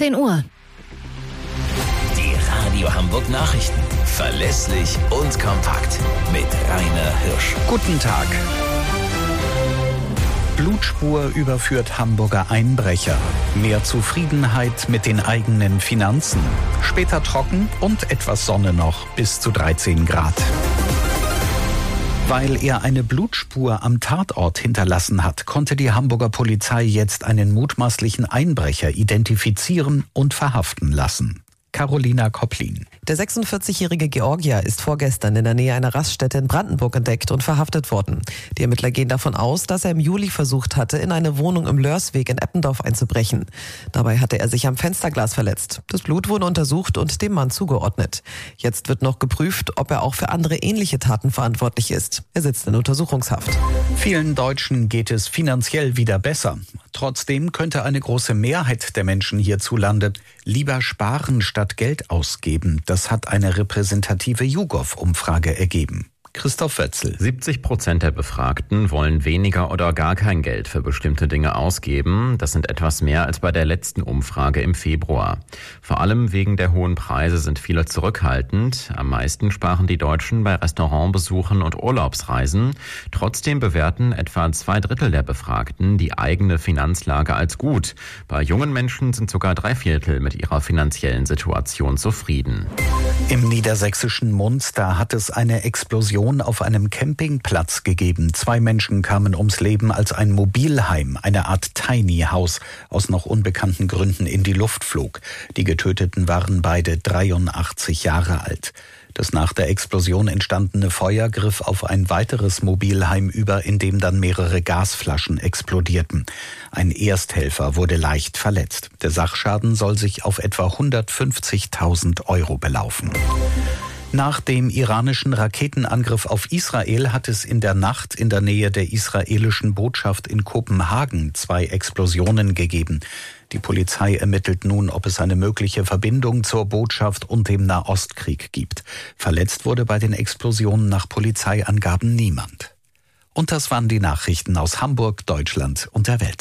10 Uhr. Die Radio Hamburg Nachrichten. Verlässlich und kompakt. Mit Rainer Hirsch. Guten Tag. Blutspur überführt Hamburger Einbrecher. Mehr Zufriedenheit mit den eigenen Finanzen. Später trocken und etwas Sonne noch, bis zu 13 Grad. Weil er eine Blutspur am Tatort hinterlassen hat, konnte die Hamburger Polizei jetzt einen mutmaßlichen Einbrecher identifizieren und verhaften lassen. Carolina Kopplin. Der 46-jährige Georgier ist vorgestern in der Nähe einer Raststätte in Brandenburg entdeckt und verhaftet worden. Die Ermittler gehen davon aus, dass er im Juli versucht hatte, in eine Wohnung im Lörsweg in Eppendorf einzubrechen. Dabei hatte er sich am Fensterglas verletzt. Das Blut wurde untersucht und dem Mann zugeordnet. Jetzt wird noch geprüft, ob er auch für andere ähnliche Taten verantwortlich ist. Er sitzt in Untersuchungshaft. Vielen Deutschen geht es finanziell wieder besser. Trotzdem könnte eine große Mehrheit der Menschen hierzulande lieber sparen statt Geld ausgeben. Das hat eine repräsentative YouGov-Umfrage ergeben. Christoph Wötzl. 70% der Befragten wollen weniger oder gar kein Geld für bestimmte Dinge ausgeben. Das sind etwas mehr als bei der letzten Umfrage im Februar. Vor allem wegen der hohen Preise sind viele zurückhaltend. Am meisten sparen die Deutschen bei Restaurantbesuchen und Urlaubsreisen. Trotzdem bewerten etwa 2/3 der Befragten die eigene Finanzlage als gut. Bei jungen Menschen sind sogar 3/4 mit ihrer finanziellen Situation zufrieden. Im niedersächsischen Munster hat es eine Explosion auf einem Campingplatz gegeben. 2 Menschen kamen ums Leben, als ein Mobilheim, eine Art Tiny House, aus noch unbekannten Gründen in die Luft flog. Die Getöteten waren beide 83 Jahre alt. Das nach der Explosion entstandene Feuer griff auf ein weiteres Mobilheim über, in dem dann mehrere Gasflaschen explodierten. Ein Ersthelfer wurde leicht verletzt. Der Sachschaden soll sich auf etwa 150.000 € belaufen. Nach dem iranischen Raketenangriff auf Israel hat es in der Nacht in der Nähe der israelischen Botschaft in Kopenhagen 2 Explosionen gegeben. Die Polizei ermittelt nun, ob es eine mögliche Verbindung zur Botschaft und dem Nahostkrieg gibt. Verletzt wurde bei den Explosionen nach Polizeiangaben niemand. Und das waren die Nachrichten aus Hamburg, Deutschland und der Welt.